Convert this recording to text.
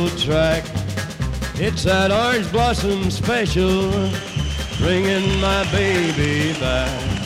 old track. It's that Orange Blossom Special, bringing my baby back.